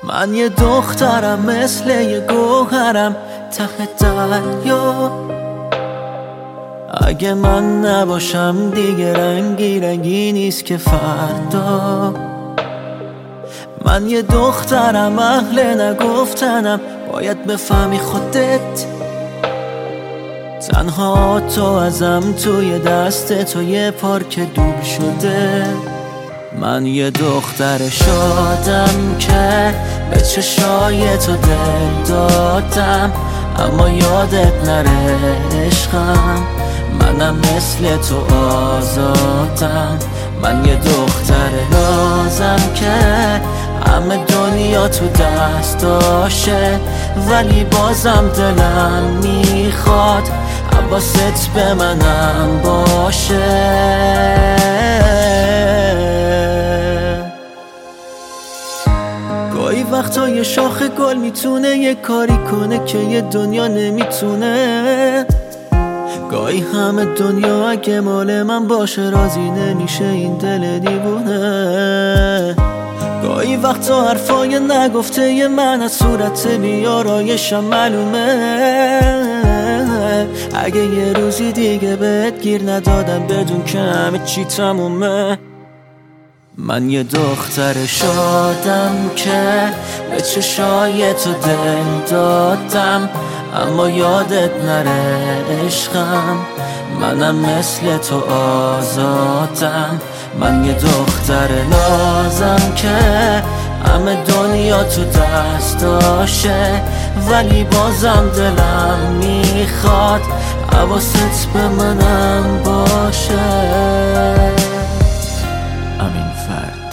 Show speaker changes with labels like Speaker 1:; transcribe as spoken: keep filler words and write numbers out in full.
Speaker 1: من یه دخترم مثل یه گوهرم ته دریا. اگه من نباشم دیگه رنگی رنگی نیست که فردا. من یه دخترم اهل نگفتنم، باید بفهمی خودت. تنها تو ازم توی دست تو یه پارک دوب شده. من یه دختر شادم که به چشای تو دل دادم، اما یادت نره عشقم، منم مثل تو آزادم. من یه دختر نازم که همه دنیا تو دستاشه، ولی بازم دلم میخواد حواست به منم باشه. گاهی وقتا یه شاخ گل میتونه یه کاری کنه که یه دنیا نمیتونه. گاهی همه دنیا اگه مال من باشه راضی نمیشه این دل دیوونه. گاهی وقتا حرفای نگفته ی من از صورت بیارایشم معلومه. اگه یه روزی دیگه بهت گیر ندادم بدون که همه چی تمومه. من یه دختر شادم که به چشای تو دل دادم، اما یادت نره عشقم، منم مثل تو آزادم. من یه دختر نازم که همه دنیا تو دستاشه، ولی بازم دلم میخواد حواست به منم باشه. امین فرد.